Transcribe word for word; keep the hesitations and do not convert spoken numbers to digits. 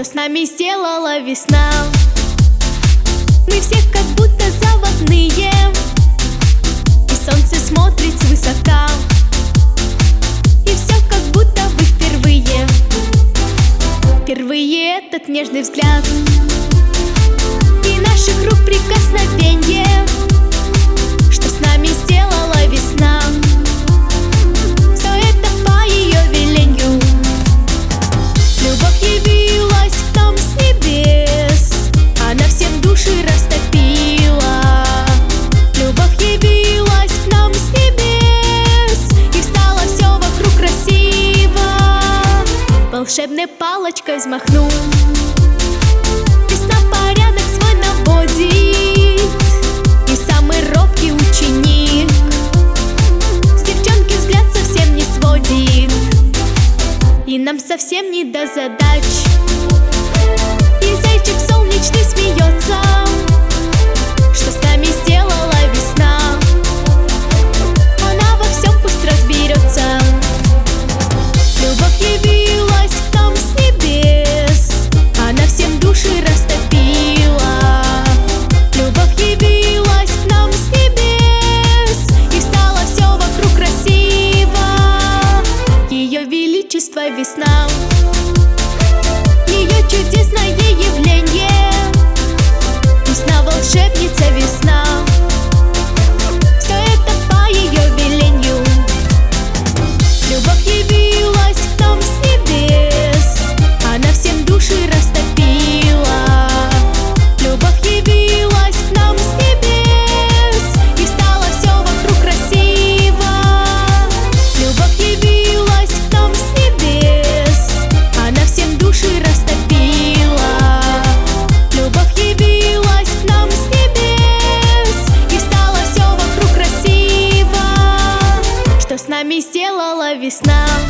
с нами сделала весна. Мы все как будто заводные, и солнце смотрит свысока, и все как будто бы впервые. Впервые этот нежный взгляд и наших рук прикосновенье, что с нами сделала весна. Все это по ее веленью. Любовь явилась к нам с небес, она всем души растопила. Любовь явилась к нам с небес, и стало все вокруг красиво. Волшебной палочкой взмахнул, весна порядок свой наводит, и самый робкий ученик с девчонки взгляд совсем не сводит. И нам совсем не до задач, и зайчик солнечный смеется, что с нами сделала весна. Она во всем пусть разберется. Любовь явилась к нам с небес, она всем души растопила. Любовь явилась к нам с небес, и стало все вокруг красиво. Ее величество весна, ее чудесное явление, весна волшебница весна. Все это по ее велению. Любовь явилась к нам с небес, она всем души растопила. Любовь явилась к нам с небес, и стало все вокруг красиво. Любовь явилась к нам с небес, она всем души растопила. Любовь явилась к нам с небес, и стало все вокруг красиво, что с нами сделала весна.